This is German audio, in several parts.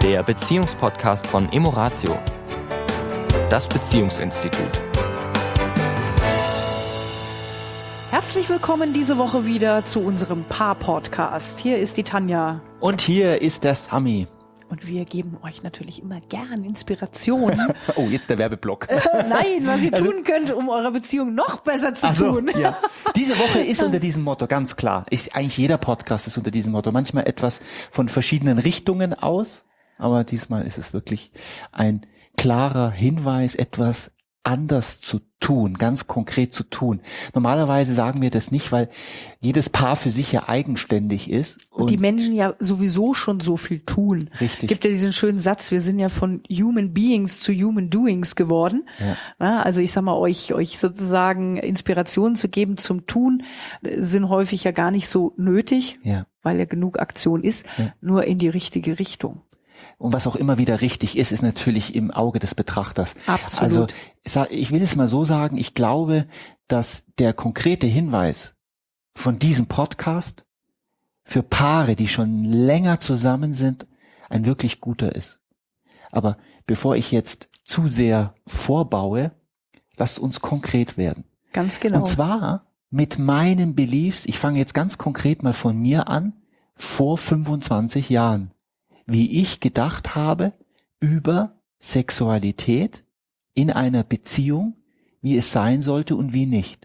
der Beziehungspodcast von Emoratio, das Beziehungsinstitut. Herzlich willkommen diese Woche wieder zu unserem Paar-Podcast. Hier ist die Tanja. Und hier ist der Sami. Und wir geben euch natürlich immer gern Inspirationen. Oh, jetzt der Werbeblock. Nein, was ihr tun könnt, um eure Beziehung noch besser zu tun. Ja. Diese Woche ist unter diesem Motto, ganz klar, ist eigentlich jeder Podcast ist unter diesem Motto. Manchmal etwas von verschiedenen Richtungen aus, aber diesmal ist es wirklich ein klarer Hinweis, etwas anders zu tun, ganz konkret zu tun. Normalerweise sagen wir das nicht, weil jedes Paar für sich ja eigenständig ist. Und die Menschen ja sowieso schon so viel tun. Richtig. Gibt ja diesen schönen Satz, wir sind ja von Human Beings zu Human Doings geworden. Ja. Also ich sag mal, euch sozusagen Inspirationen zu geben zum Tun, sind häufig ja gar nicht so nötig, weil ja genug Aktion ist, nur in die richtige Richtung. Und was auch immer wieder richtig ist, ist natürlich im Auge des Betrachters. Absolut. Also ich will es mal so sagen, ich glaube, dass der konkrete Hinweis von diesem Podcast für Paare, die schon länger zusammen sind, ein wirklich guter ist. Aber bevor ich jetzt zu sehr vorbaue, lasst uns konkret werden. Ganz genau. Und zwar mit meinen Beliefs, ich fange jetzt ganz konkret mal von mir an, vor 25 Jahren. Wie ich gedacht habe über Sexualität in einer Beziehung, wie es sein sollte und wie nicht.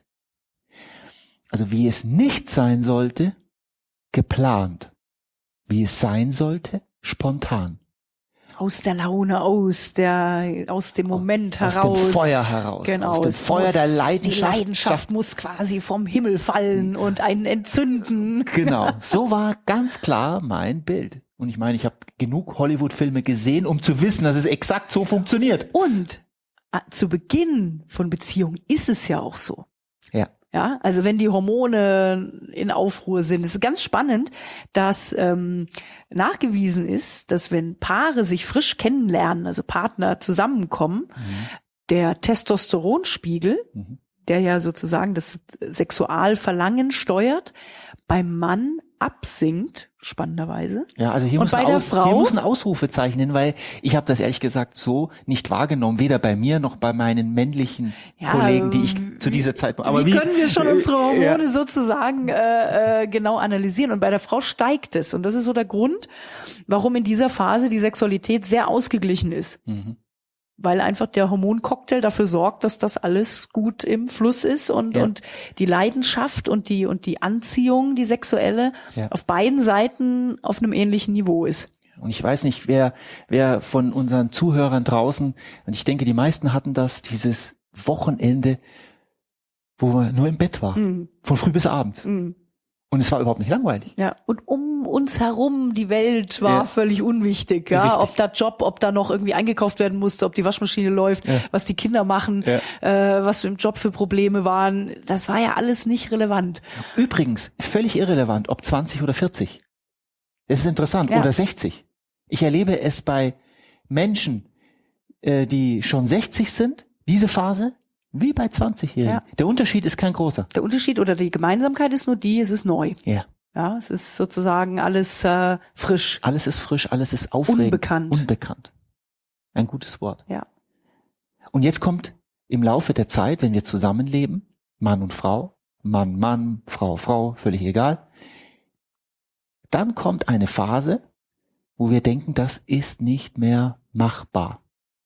Also wie es nicht sein sollte, geplant. Wie es sein sollte, spontan. Aus der Laune, aus dem Moment heraus. Aus dem Feuer heraus. Genau. Aus dem Feuer der Leidenschaft. Die Leidenschaft muss quasi vom Himmel fallen und einen entzünden. Genau. So war ganz klar mein Bild. Und ich meine, ich habe genug Hollywood-Filme gesehen, um zu wissen, dass es exakt so funktioniert. Und zu Beginn von Beziehungen ist es ja auch so. Ja. Ja, also wenn die Hormone in Aufruhr sind, ist es ganz spannend, dass nachgewiesen ist, dass wenn Paare sich frisch kennenlernen, also Partner zusammenkommen, der Testosteronspiegel, der ja sozusagen das Sexualverlangen steuert, beim Mann absinkt, spannenderweise. Ja, also hier muss ein Ausrufezeichen hin, weil ich habe das ehrlich gesagt so nicht wahrgenommen, weder bei mir noch bei meinen männlichen Kollegen, die ich zu dieser Zeit... Aber wie können wir schon unsere Hormone sozusagen genau analysieren? Und bei der Frau steigt es. Und das ist so der Grund, warum in dieser Phase die Sexualität sehr ausgeglichen ist. Weil einfach der Hormoncocktail dafür sorgt, dass das alles gut im Fluss ist und die Leidenschaft und die Anziehung, die sexuelle, auf beiden Seiten auf einem ähnlichen Niveau ist. Und ich weiß nicht, wer von unseren Zuhörern draußen, und ich denke, die meisten hatten das, dieses Wochenende, wo man nur im Bett war, von früh bis abend. Und es war überhaupt nicht langweilig. Ja, und um uns herum, die Welt war völlig unwichtig. Ja, richtig. Ob der Job, ob da noch irgendwie eingekauft werden musste, ob die Waschmaschine läuft, was die Kinder machen, was im Job für Probleme waren. Das war ja alles nicht relevant. Übrigens, völlig irrelevant, ob 20 oder 40. Das ist interessant. Oder 60. Ich erlebe es bei Menschen, die schon 60 sind, diese Phase, wie bei 20-Jährigen. Ja. Der Unterschied ist kein großer. Der Unterschied oder die Gemeinsamkeit ist nur es ist neu. Ja. Ja, es ist sozusagen alles frisch. Alles ist frisch, alles ist aufregend. Unbekannt. Ein gutes Wort. Ja. Und jetzt kommt im Laufe der Zeit, wenn wir zusammenleben, Mann und Frau, Mann, Frau, völlig egal, dann kommt eine Phase, wo wir denken, das ist nicht mehr machbar.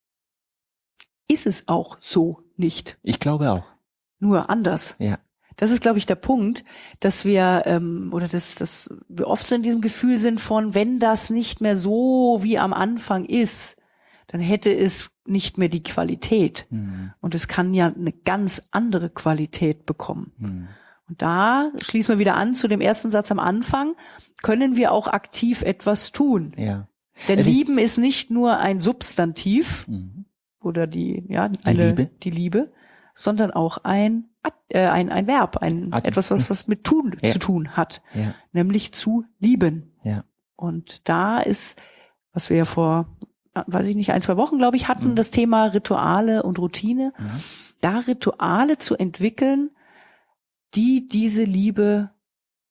Ist es auch so nicht. Ich glaube auch. Nur anders. Ja. Das ist, glaube ich, der Punkt, dass wir dass wir oft so in diesem Gefühl sind von, wenn das nicht mehr so wie am Anfang ist, dann hätte es nicht mehr die Qualität. Und es kann ja eine ganz andere Qualität bekommen. Und da schließen wir wieder an zu dem ersten Satz am Anfang, können wir auch aktiv etwas tun. Ja. Denn Lieben ist nicht nur ein Substantiv oder die Liebe, sondern auch ein Verb, etwas, was mit tun zu tun hat, nämlich zu lieben. Ja. Und da ist, was wir ja vor, weiß ich nicht, 1-2 Wochen, glaube ich, hatten, das Thema Rituale und Routine, da Rituale zu entwickeln, die diese Liebe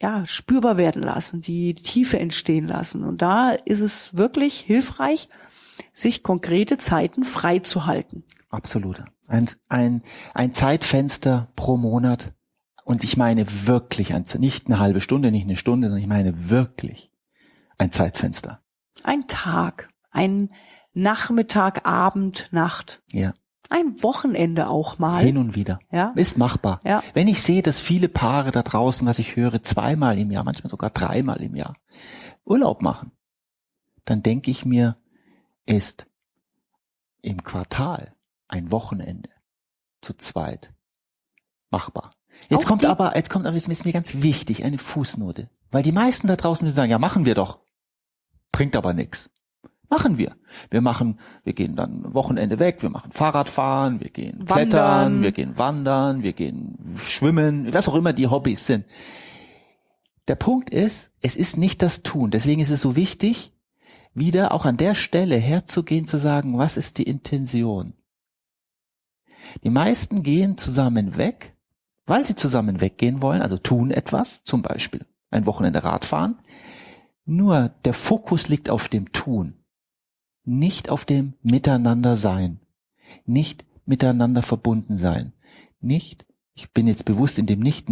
spürbar werden lassen, die Tiefe entstehen lassen. Und da ist es wirklich hilfreich, sich konkrete Zeiten frei zu halten. Absolut. Ein Zeitfenster pro Monat. Und ich meine wirklich, nicht eine halbe Stunde, nicht eine Stunde, sondern ich meine wirklich ein Zeitfenster. Ein Tag, ein Nachmittag, Abend, Nacht. Ja. Ein Wochenende auch mal. Hin und wieder. Ja. Ist machbar. Ja. Wenn ich sehe, dass viele Paare da draußen, was ich höre, 2-mal im Jahr, manchmal sogar 3-mal im Jahr Urlaub machen, dann denke ich mir, ist im Quartal ein Wochenende zu zweit machbar. Jetzt kommt aber, ist mir ganz wichtig, eine Fußnote. Weil die meisten da draußen sagen, ja, machen wir doch. Bringt aber nichts. Machen wir. Wir gehen dann Wochenende weg, wir machen Fahrradfahren, wir gehen klettern, wir gehen wandern, wir gehen schwimmen, was auch immer die Hobbys sind. Der Punkt ist, es ist nicht das Tun. Deswegen ist es so wichtig, wieder auch an der Stelle herzugehen, zu sagen, was ist die Intention? Die meisten gehen zusammen weg, weil sie zusammen weggehen wollen, also tun etwas, zum Beispiel ein Wochenende Radfahren. Nur der Fokus liegt auf dem Tun, nicht auf dem Miteinander sein, nicht miteinander verbunden sein, nicht, ich bin jetzt bewusst in dem nicht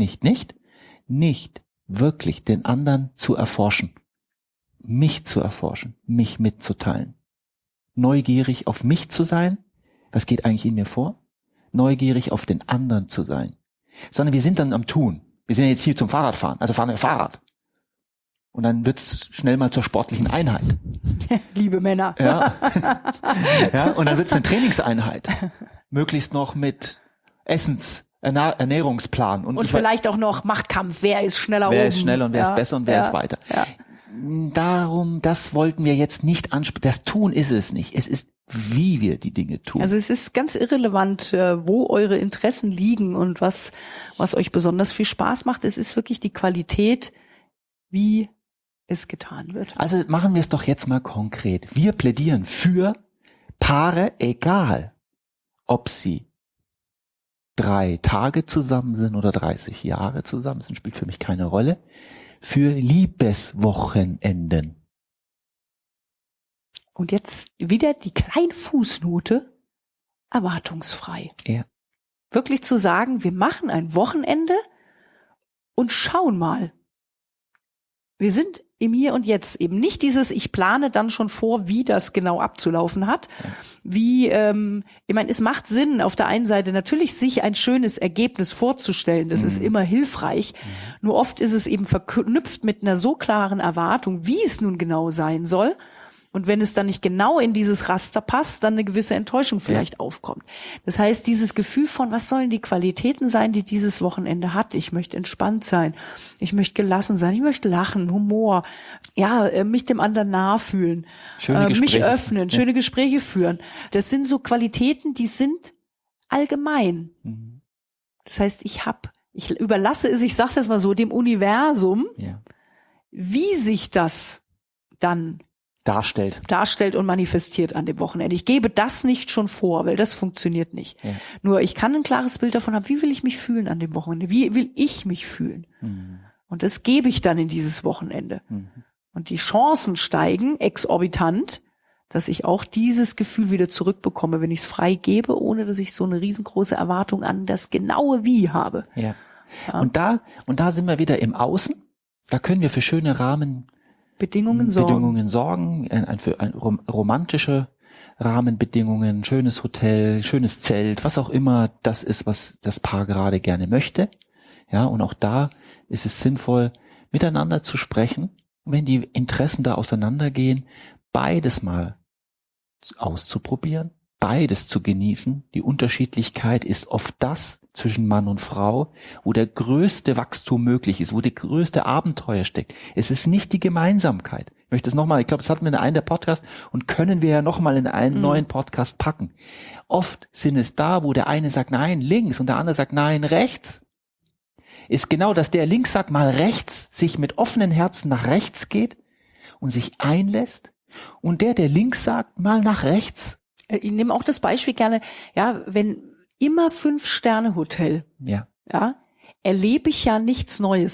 wirklich den anderen zu erforschen, mich zu erforschen, mich mitzuteilen, neugierig auf mich zu sein, was geht eigentlich in mir vor, neugierig auf den anderen zu sein, sondern wir sind dann am Tun. Wir sind jetzt hier zum Fahrradfahren, also fahren wir Fahrrad. Und dann wird's schnell mal zur sportlichen Einheit. Liebe Männer. Ja. Ja, und dann wird's eine Trainingseinheit. Möglichst noch mit Ernährungsplan. Und vielleicht auch noch Machtkampf. Wer ist schneller Wer ist schneller und wer ist besser und wer ist weiter. Ja. Darum, das wollten wir jetzt nicht ansprechen. Das Tun ist es nicht. Es ist, wie wir die Dinge tun. Also es ist ganz irrelevant, wo eure Interessen liegen und was euch besonders viel Spaß macht. Es ist wirklich die Qualität, wie es getan wird. Also machen wir es doch jetzt mal konkret. Wir plädieren für Paare, egal ob sie 3 Tage zusammen sind oder 30 Jahre zusammen sind, spielt für mich keine Rolle, für Liebeswochenenden. Und jetzt wieder die kleine Fußnote, erwartungsfrei. Ja. Wirklich zu sagen, wir machen ein Wochenende und schauen mal. Wir sind im Hier und Jetzt, eben nicht dieses, ich plane dann schon vor, wie das genau abzulaufen hat. Wie, ich meine, es macht Sinn, auf der einen Seite natürlich sich ein schönes Ergebnis vorzustellen, das ist immer hilfreich. Nur oft ist es eben verknüpft mit einer so klaren Erwartung, wie es nun genau sein soll. Und wenn es dann nicht genau in dieses Raster passt, dann eine gewisse Enttäuschung vielleicht aufkommt. Das heißt, dieses Gefühl von, was sollen die Qualitäten sein, die dieses Wochenende hat? Ich möchte entspannt sein. Ich möchte gelassen sein. Ich möchte lachen, Humor. Ja, mich dem anderen nahe fühlen. Mich öffnen, schöne Gespräche führen. Das sind so Qualitäten, die sind allgemein. Das heißt, ich überlasse es, ich sag's jetzt mal so, dem Universum, wie sich das dann darstellt und manifestiert an dem Wochenende. Ich gebe das nicht schon vor, weil das funktioniert nicht. Ja. Nur ich kann ein klares Bild davon haben, wie will ich mich fühlen an dem Wochenende? Wie will ich mich fühlen? Und das gebe ich dann in dieses Wochenende. Und die Chancen steigen exorbitant, dass ich auch dieses Gefühl wieder zurückbekomme, wenn ich es frei gebe, ohne dass ich so eine riesengroße Erwartung an das genaue Wie habe. Ja. Und da sind wir wieder im Außen. Da können wir für schöne Bedingungen sorgen, für romantische Rahmenbedingungen, schönes Hotel, schönes Zelt, was auch immer das ist, was das Paar gerade gerne möchte. Ja, und auch da ist es sinnvoll, miteinander zu sprechen. Und wenn die Interessen da auseinandergehen, beides mal auszuprobieren, beides zu genießen. Die Unterschiedlichkeit ist oft das zwischen Mann und Frau, wo der größte Wachstum möglich ist, wo der größte Abenteuer steckt. Es ist nicht die Gemeinsamkeit. Ich möchte es nochmal, ich glaube, das hatten wir in einem der Podcasts und können wir ja nochmal in einen neuen Podcast packen. Oft sind es da, wo der eine sagt, nein, links und der andere sagt, nein, rechts. Ist genau, dass der links sagt, mal rechts, sich mit offenen Herzen nach rechts geht und sich einlässt und der links sagt, mal nach rechts. Ich nehme auch das Beispiel gerne, ja, wenn immer 5-Sterne-Hotel, ja, erlebe ich ja nichts Neues mehr.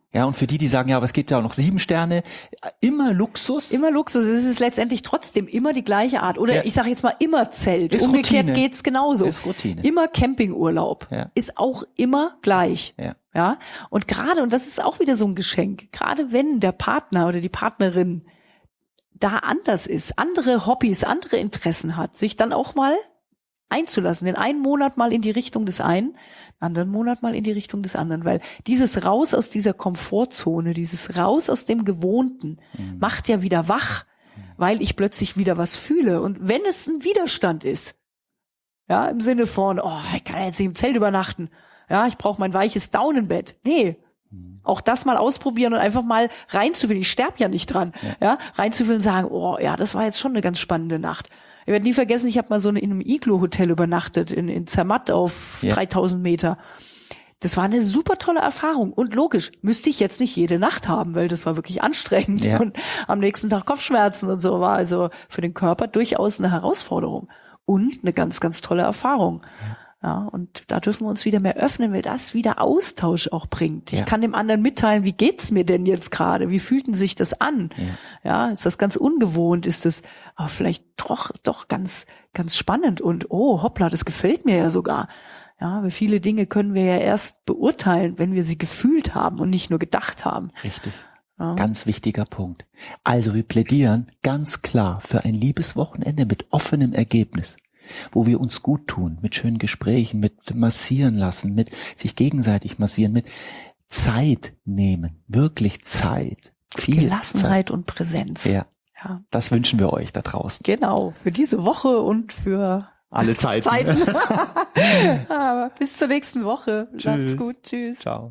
Ja, und für die sagen, ja, aber es gibt ja auch noch 7 Sterne, immer Luxus. Immer Luxus. Es ist letztendlich trotzdem immer die gleiche Art. Oder ich sage jetzt mal immer Zelt. Ist Umgekehrt Routine. geht's genauso. Ist Routine. Immer Campingurlaub. Ja. Ist auch immer gleich. Ja. Ja. Und gerade, und das ist auch wieder so ein Geschenk, gerade wenn der Partner oder die Partnerin da anders ist, andere Hobbys, andere Interessen hat, sich dann auch mal einzulassen, den einen Monat mal in die Richtung des einen, anderen Monat mal in die Richtung des anderen, weil dieses Raus aus dieser Komfortzone, dieses Raus aus dem Gewohnten macht ja wieder wach, weil ich plötzlich wieder was fühle. Und wenn es ein Widerstand ist, ja, im Sinne von, ich kann jetzt nicht im Zelt übernachten, ja, ich brauche mein weiches Daunenbett. Nee, auch das mal ausprobieren und einfach mal reinzufühlen. Ich sterbe ja nicht dran, ja, reinzufühlen und sagen, das war jetzt schon eine ganz spannende Nacht. Ich werde nie vergessen, ich habe mal in einem Iglo-Hotel übernachtet, in Zermatt auf 3000 Meter. Das war eine super tolle Erfahrung. Und logisch, müsste ich jetzt nicht jede Nacht haben, weil das war wirklich anstrengend. Ja. Und am nächsten Tag Kopfschmerzen und so, war also für den Körper durchaus eine Herausforderung. Und eine ganz, ganz tolle Erfahrung. Ja, und da dürfen wir uns wieder mehr öffnen, weil das wieder Austausch auch bringt. Ich kann dem anderen mitteilen, wie geht's mir denn jetzt gerade? Wie fühlt denn sich das an? Ja, ist das ganz ungewohnt? Ist das vielleicht doch ganz, ganz spannend? Und hoppla, das gefällt mir ja sogar. Ja, weil viele Dinge können wir ja erst beurteilen, wenn wir sie gefühlt haben und nicht nur gedacht haben. Richtig. Ja. Ganz wichtiger Punkt. Also wir plädieren ganz klar für ein Liebeswochenende mit offenem Ergebnis, wo wir uns gut tun, mit schönen Gesprächen, mit massieren lassen, mit sich gegenseitig massieren, mit Zeit nehmen, wirklich Zeit. Viel Gelassenheit Zeit. Und Präsenz. Ja, das wünschen wir euch da draußen. Genau, für diese Woche und für alle Zeiten. Aber bis zur nächsten Woche. Macht's gut. Tschüss. Ciao.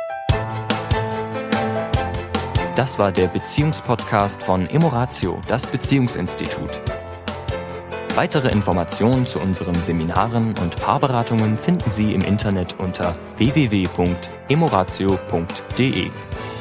Das war der Beziehungspodcast von Emoratio, das Beziehungsinstitut. Weitere Informationen zu unseren Seminaren und Paarberatungen finden Sie im Internet unter www.emoratio.de.